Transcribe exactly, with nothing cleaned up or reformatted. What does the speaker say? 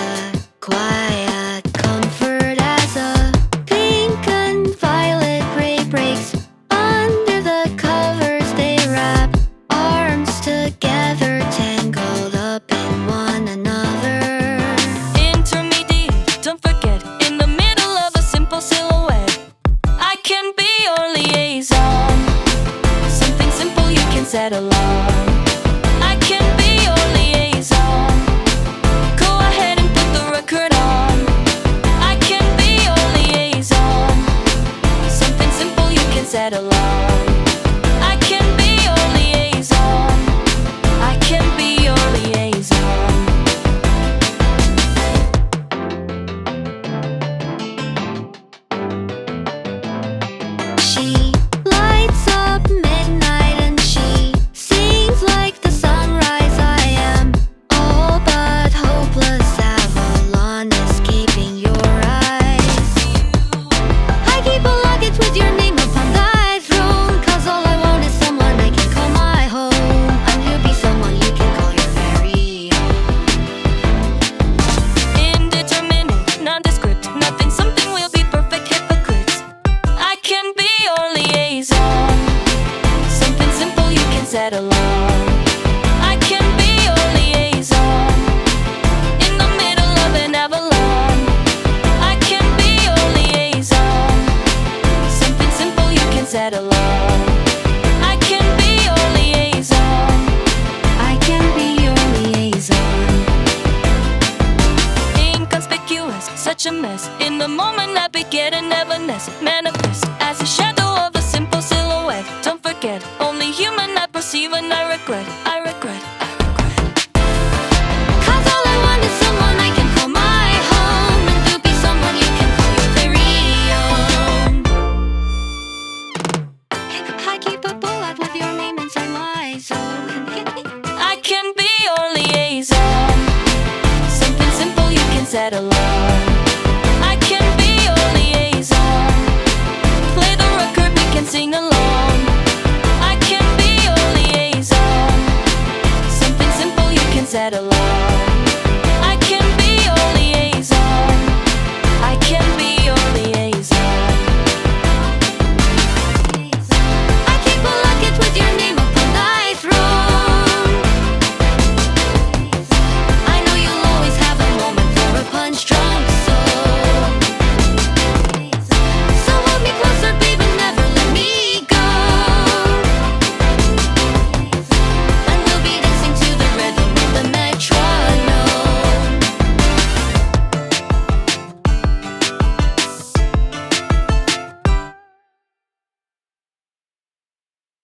quiet, quiet comfort as a pink and violet ray breaks under the covers. They wrap arms together, tangled up in one another. Intermediate, don't forget, in the middle of a simple silhouette, I can be your liaison. Something simple you can settle on. I can be your liaison. Go ahead and put the record on. I can be your liaison. Something simple you can settle on. I can be your liaison. I can be your liaison. She lights up midnight and she sings like the sunrise. I am all but hopeless. Avalon escaping your eyes. I keep a luggage with your name upon thy throne, 'cause all I want is someone I can call my home. And you'll be someone you can call your very own. Indeterminate, nondescript, nothing, something, we'll be perfect hypocrites. I can be your liaison. Something simple you can settle on. I can be your liaison. In the middle of an Avalon, I can be your liaison. Something simple you can settle on. I can be your liaison. I can be your liaison. Inconspicuous, such a mess. In the moment I beget and never nest, manifest as a shadow of a simple silhouette. Don't forget, only human I perceive and I regret. I regret, I regret. 'Cause all I want is someone I can call my home. And to be someone you can call your very own. I keep a bullet with your name inside my soul. I can be your liaison. Something simple you can settle on.